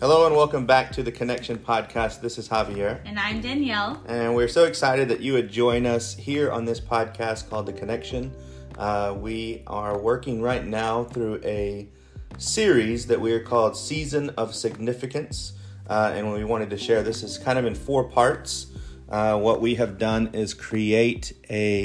Hello and welcome back to the Connection Podcast. This is Javier. And I'm Danielle. And we're so excited that you would join us here on this podcast called The Connection. We are working right now through a series that we are called Season of Significance. And we wanted to share this is kind of in 4 parts. What we have done is create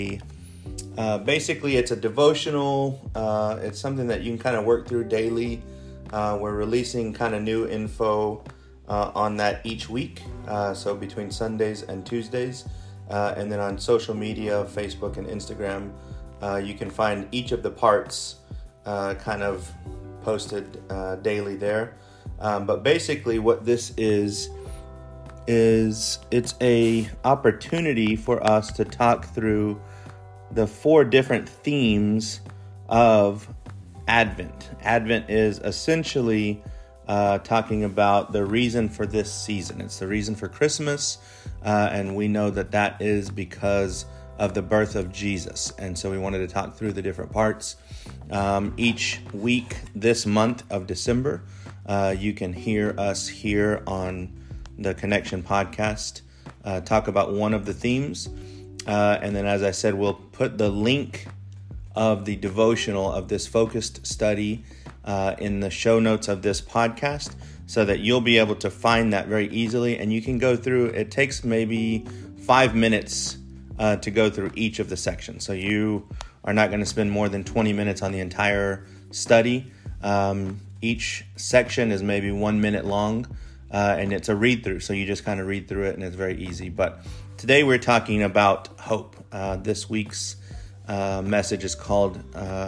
basically it's a devotional. It's something that you can kind of work through daily. We're releasing kind of new info on that each week, so between Sundays and Tuesdays. And then on social media, Facebook and Instagram, you can find each of the parts kind of posted daily there. But basically what this is it's a opportunity for us to talk through the 4 different themes of Advent. Advent is essentially talking about the reason for this season. It's the reason for Christmas, and we know that is because of the birth of Jesus. And so we wanted to talk through the different parts. Each week this month of December, you can hear us here on the Connection Podcast talk about one of the themes. And then, as I said, we'll put the link of the devotional of this focused study in the show notes of this podcast so that you'll be able to find that very easily, and you can go through. It takes maybe 5 minutes to go through each of the sections, so you are not going to spend more than 20 minutes on the entire study. Each section is maybe 1 minute long, and it's a read through, so you just kind of read through it and it's very easy. But today we're talking about hope. This week's message is called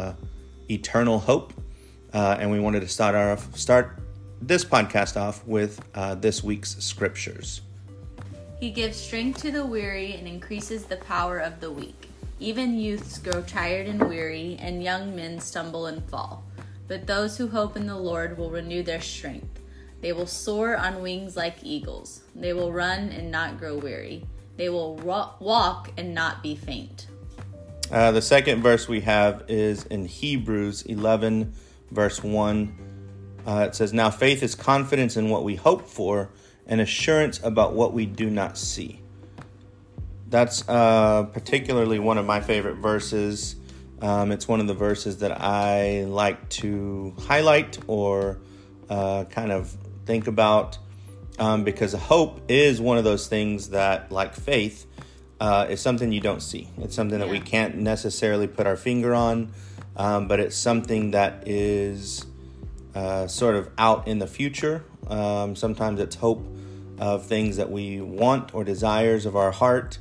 Eternal Hope, and we wanted to start this podcast off with this week's scriptures. He gives strength to the weary and increases the power of the weak. Even youths grow tired and weary, and young men stumble and fall. But those who hope in the Lord will renew their strength. They will soar on wings like eagles. They will run and not grow weary. They will walk and not be faint. The second verse we have is in Hebrews 11, verse 1. It says, "Now faith is confidence in what we hope for and assurance about what we do not see." That's particularly one of my favorite verses. It's one of the verses that I like to highlight or kind of think about because hope is one of those things that, like faith, is something you don't see. It's something that we can't necessarily put our finger on, but it's something that is sort of out in the future. Sometimes it's hope of things that we want or desires of our heart.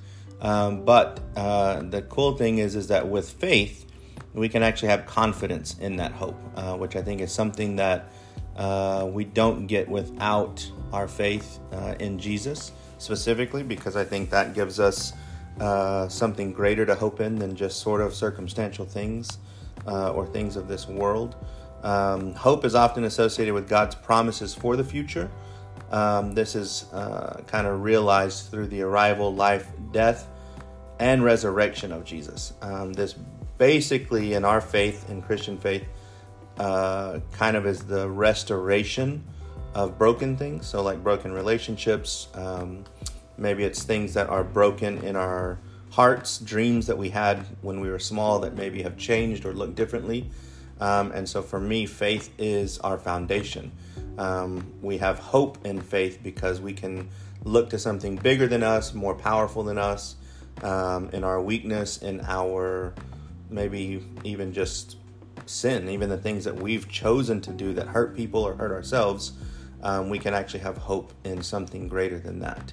But the cool thing is that with faith, we can actually have confidence in that hope, which I think is something that we don't get without our faith in Jesus specifically, because I think that gives us something greater to hope in than just sort of circumstantial things or things of this world. Hope is often associated with God's promises for the future. This is kind of realized through the arrival, life, death, and resurrection of Jesus. This basically, in our faith, in Christian faith, kind of is the restoration of broken things. So like broken relationships, maybe it's things that are broken in our hearts, dreams that we had when we were small that maybe have changed or look differently. And so for me, faith is our foundation. We have hope in faith because we can look to something bigger than us, more powerful than us, in our weakness, in our maybe even just sin, even the things that we've chosen to do that hurt people or hurt ourselves. We can actually have hope in something greater than that.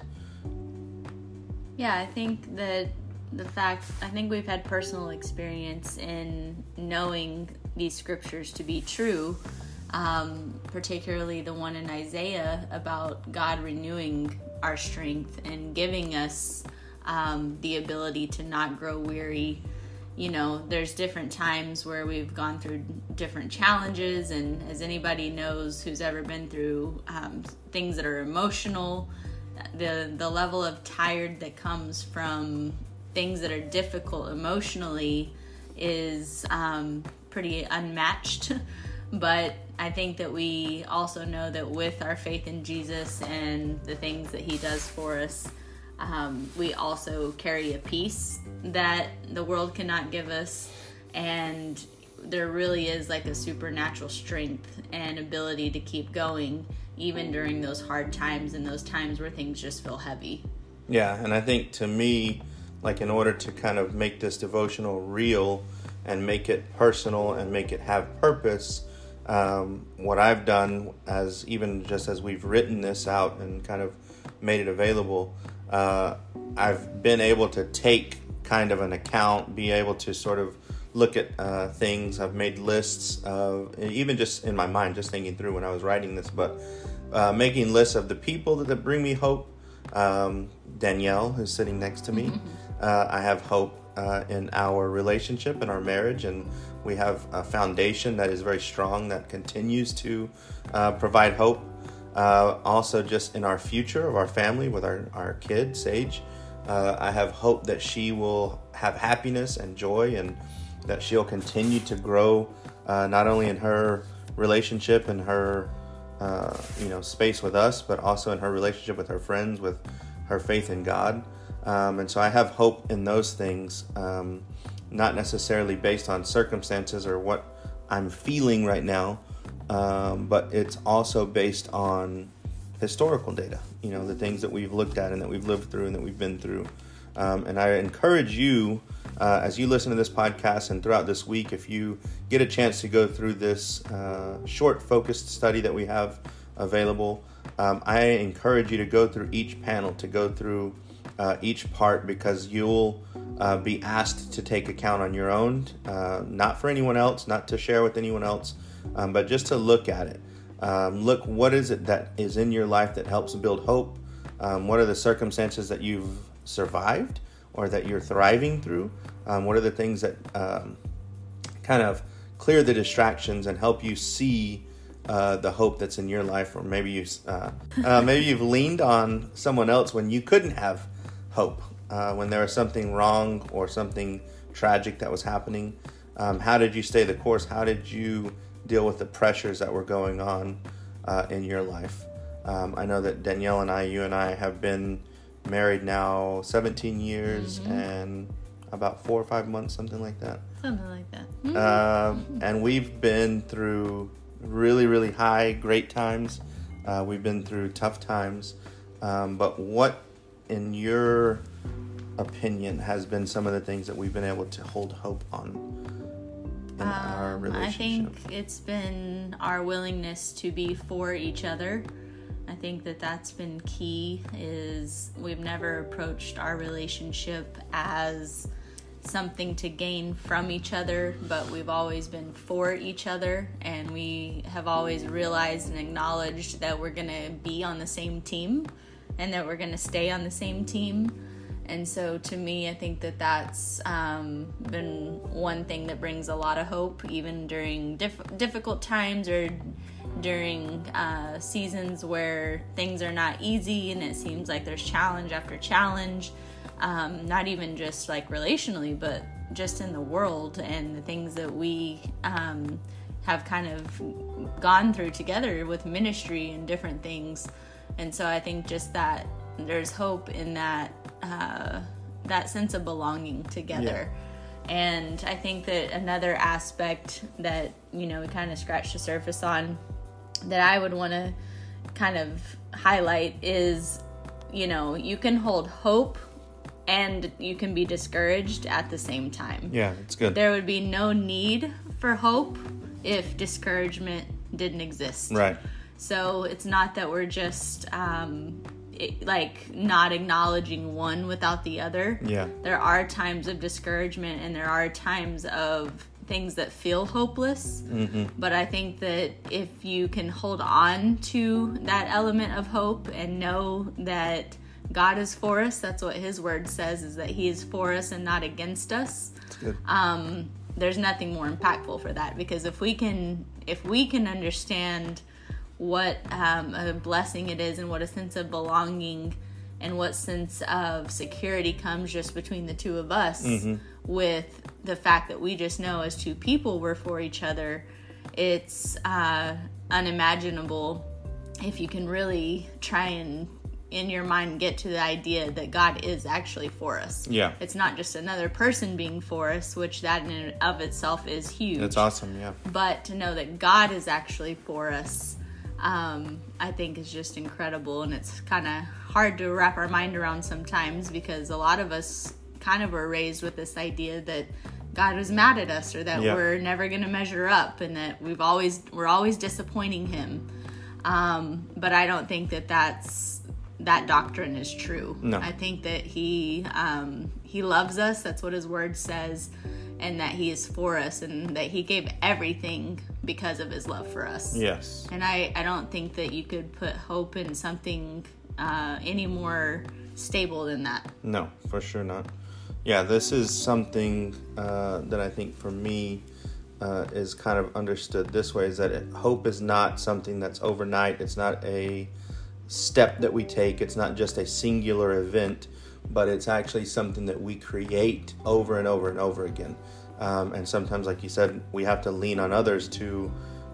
Yeah, I think that I think we've had personal experience in knowing these scriptures to be true, particularly the one in Isaiah about God renewing our strength and giving us the ability to not grow weary. You know, there's different times where we've gone through different challenges, and as anybody knows who's ever been through things that are emotional, the level of tired that comes from things that are difficult emotionally is pretty unmatched. But I think that we also know that with our faith in Jesus and the things that he does for us, we also carry a peace that the world cannot give us. And there really is like a supernatural strength and ability to keep going, even during those hard times and those times where things just feel heavy. Yeah, and I think to me, like in order to kind of make this devotional real and make it personal and make it have purpose, what I've done, as even just as we've written this out and kind of made it available, I've been able to take kind of an account, be able to sort of look at things. I've made lists of, even just in my mind, just thinking through when I was writing this, but making lists of the people that bring me hope. Danielle, who's sitting next to me, I have hope in our relationship and our marriage, and we have a foundation that is very strong that continues to provide hope. Also just in our future of our family with our kid, Sage, I have hope that she will have happiness and joy, and that she'll continue to grow, not only in her relationship and her space with us, but also in her relationship with her friends, with her faith in God. And so I have hope in those things, not necessarily based on circumstances or what I'm feeling right now, but it's also based on historical data, the things that we've looked at and that we've lived through and that we've been through. And I encourage you, as you listen to this podcast and throughout this week, if you get a chance to go through this short focused study that we have available, I encourage you to go through each panel, to go through each part, because you'll be asked to take account on your own, not for anyone else, not to share with anyone else, but just to look at it. Look, what is it that is in your life that helps build hope? What are the circumstances that you've survived or that you're thriving through? What are the things that kind of clear the distractions and help you see the hope that's in your life? Or maybe you've leaned on someone else when you couldn't have hope, when there was something wrong or something tragic that was happening. How did you stay the course? How did you deal with the pressures that were going on in your life? I know that Danielle and you and I have been married now 17 years and about 4 or 5 months, something like that. And we've been through really, really high, great times. We've been through tough times. But what, in your opinion, has been some of the things that we've been able to hold hope on in our relationship? I think it's been our willingness to be for each other. I think that that's been key, is we've never approached our relationship as something to gain from each other, but we've always been for each other, and we have always realized and acknowledged that we're going to be on the same team and that we're going to stay on the same team. And so to me, I think that that's been one thing that brings a lot of hope, even during difficult times or during seasons where things are not easy and it seems like there's challenge after challenge, not even just like relationally, but just in the world and the things that we have kind of gone through together with ministry and different things. And so I think just that there's hope in that that sense of belonging together. Yeah. And I think that another aspect that, we kind of scratched the surface on that I would want to kind of highlight is, you can hold hope and you can be discouraged at the same time. Yeah, it's good. There would be no need for hope if discouragement didn't exist. Right. So it's not that we're just not acknowledging one without the other. Yeah. There are times of discouragement and there are times of things that feel hopeless. But I think that if you can hold on to that element of hope and know that God is for us, that's what his word says, is that he is for us and not against us. That's good. There's nothing more impactful for that, because if we can understand what a blessing it is and what a sense of belonging and what sense of security comes just between the two of us, with the fact that we just know as two people we're for each other, it's unimaginable if you can really try and in your mind get to the idea that God is actually for us. Yeah. It's not just another person being for us, which that in and of itself is huge. It's awesome, yeah. But to know that God is actually for us, I think is just incredible. And it's kind of hard to wrap our mind around sometimes, because a lot of us kind of were raised with this idea that God was mad at us, or that we're never going to measure up, and that we're always disappointing him. But I don't think that doctrine is true. No. I think that he loves us. That's what his word says, and that he is for us, and that he gave everything because of his love for us. Yes. And I don't think that you could put hope in something any more stable than that. No, for sure not. Yeah, this is something that I think for me is kind of understood this way, is that hope is not something that's overnight. It's not a step that we take. It's not just a singular event, but it's actually something that we create over and over and over again. And sometimes, like you said, we have to lean on others to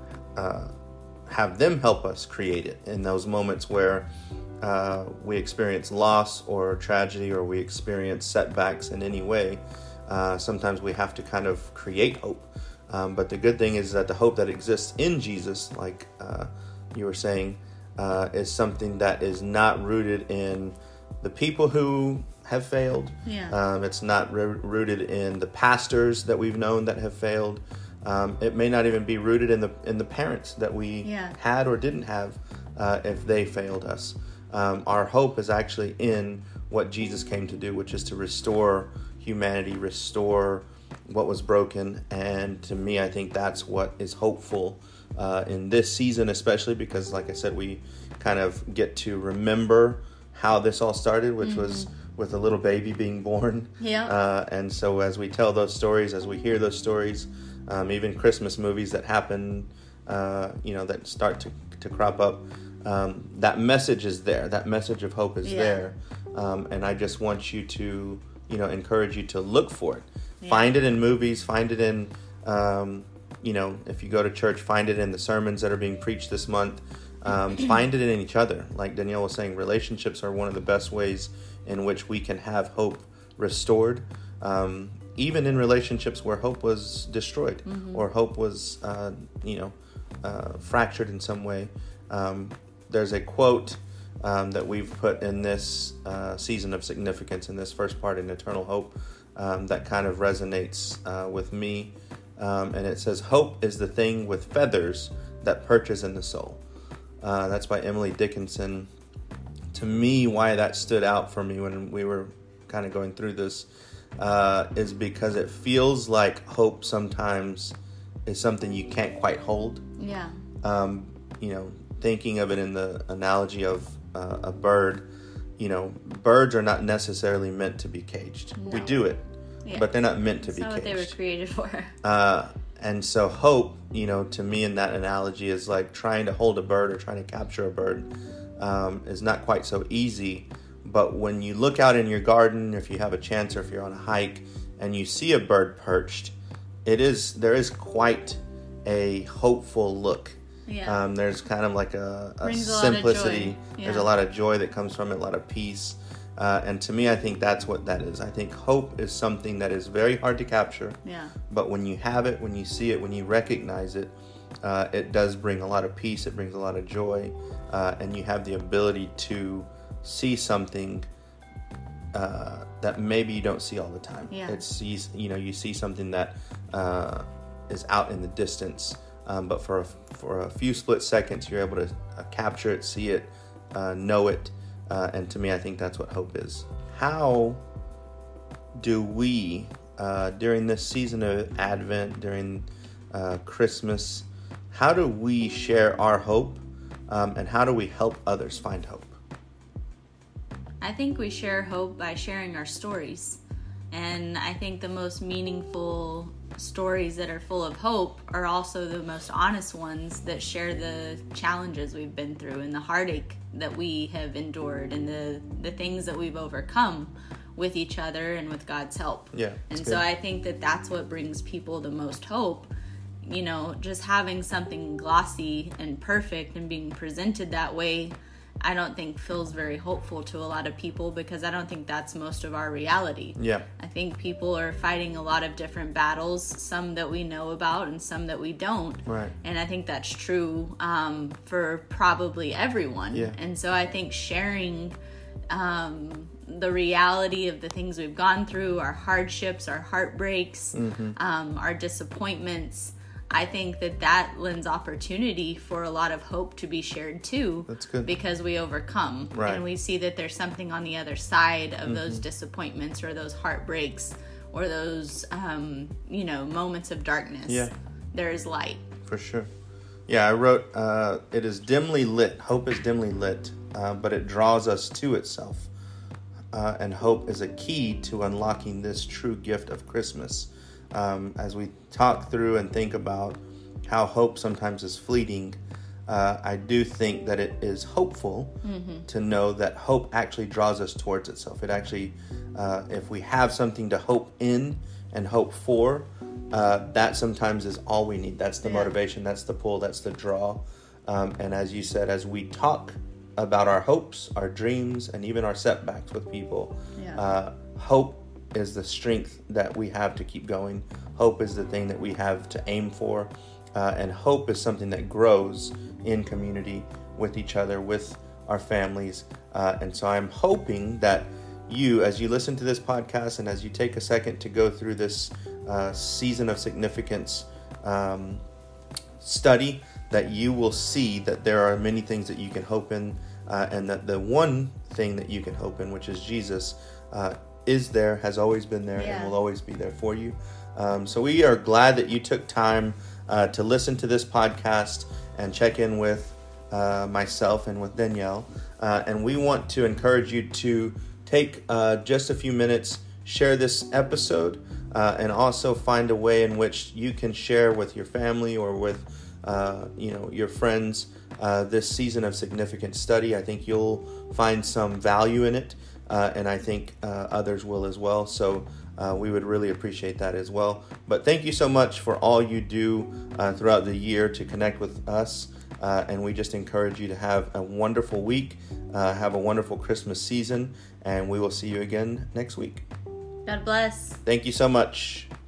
have them help us create it in those moments where we experience loss or tragedy, or we experience setbacks in any way. Sometimes we have to kind of create hope. But the good thing is that the hope that exists in Jesus, like you were saying, is something that is not rooted in the people who have failed. Yeah. It's not rooted in the pastors that we've known that have failed. It may not even be rooted in the parents that we had or didn't have if they failed us. Our hope is actually in what Jesus came to do, which is to restore humanity, restore what was broken. And to me, I think that's what is hopeful in this season, especially because, like I said, we kind of get to remember how this all started, which was with a little baby being born. Yeah. And so as we tell those stories, as we hear those stories, even Christmas movies that happen, that start to crop up, that message is there. That message of hope is there. And I just want you to, encourage you to look for it. Yeah. Find it in movies, find it in, if you go to church, find it in the sermons that are being preached this month. Find it in each other. Like Danielle was saying, relationships are one of the best ways in which we can have hope restored. Even in relationships where hope was destroyed or hope was, fractured in some way. There's a quote that we've put in this season of significance, in this first part in Eternal Hope, that kind of resonates with me. And it says, "Hope is the thing with feathers that perches in the soul." That's by Emily Dickinson. To me, why that stood out for me when we were kind of going through this is because it feels like hope sometimes is something you can't quite hold. Yeah. Thinking of it in the analogy of a bird, birds are not necessarily meant to be caged. No. We do it, but they're not meant to be caged. That's not what they were created for. And so hope, to me in that analogy is like trying to hold a bird or trying to capture a bird is not quite so easy. But when you look out in your garden, if you have a chance or if you're on a hike and you see a bird perched, there is quite a hopeful look. Yeah. There's kind of like a simplicity. There's a lot of joy that comes from it, a lot of peace. And to me, I think that's what that is. I think hope is something that is very hard to capture. Yeah. But when you have it, when you see it, when you recognize it, it does bring a lot of peace. It brings a lot of joy. And you have the ability to see something that maybe you don't see all the time. Yeah. You see something that is out in the distance. But for a few split seconds, you're able to capture it, see it, know it. And to me, I think that's what hope is. How do we, during this season of Advent, during Christmas, how do we share our hope? And how do we help others find hope? I think we share hope by sharing our stories. And I think the most meaningful stories that are full of hope are also the most honest ones that share the challenges we've been through and the heartache that we have endured and the things that we've overcome with each other and with God's help. Yeah. And so I think that that's what brings people the most hope. just having something glossy and perfect and being presented that way, I don't think feels very hopeful to a lot of people, because I don't think that's most of our reality. Yeah. I think people are fighting a lot of different battles, some that we know about and some that we don't. Right. And I think that's true for probably everyone. Yeah. And so I think sharing the reality of the things we've gone through, our hardships, our heartbreaks, our disappointments, I think that lends opportunity for a lot of hope to be shared too. That's good. Because we overcome. Right. And we see that there's something on the other side of those disappointments or those heartbreaks or those, moments of darkness. Yeah. There is light. For sure. Yeah, I wrote, it is dimly lit. Hope is dimly lit, but it draws us to itself. And hope is a key to unlocking this true gift of Christmas. As we talk through and think about how hope sometimes is fleeting, I do think that it is hopeful to know that hope actually draws us towards itself. It actually, if we have something to hope in and hope for, that sometimes is all we need. That's the motivation, that's the pull, that's the draw. And as you said, as we talk about our hopes, our dreams, and even our setbacks with people, hope is the strength that we have to keep going. Hope is the thing that we have to aim for. And hope is something that grows in community with each other, with our families. And so I'm hoping that you, as you listen to this podcast and as you take a second to go through this season of significance study, that you will see that there are many things that you can hope in, and that the one thing that you can hope in, which is Jesus, is there, has always been there, and will always be there for you. So we are glad that you took time to listen to this podcast and check in with myself and with Danielle. And we want to encourage you to take just a few minutes, share this episode, and also find a way in which you can share with your family or with your friends this season of significant study. I think you'll find some value in it. And I think others will as well. So we would really appreciate that as well. But thank you so much for all you do throughout the year to connect with us. And we just encourage you to have a wonderful week, have a wonderful Christmas season, and we will see you again next week. God bless. Thank you so much.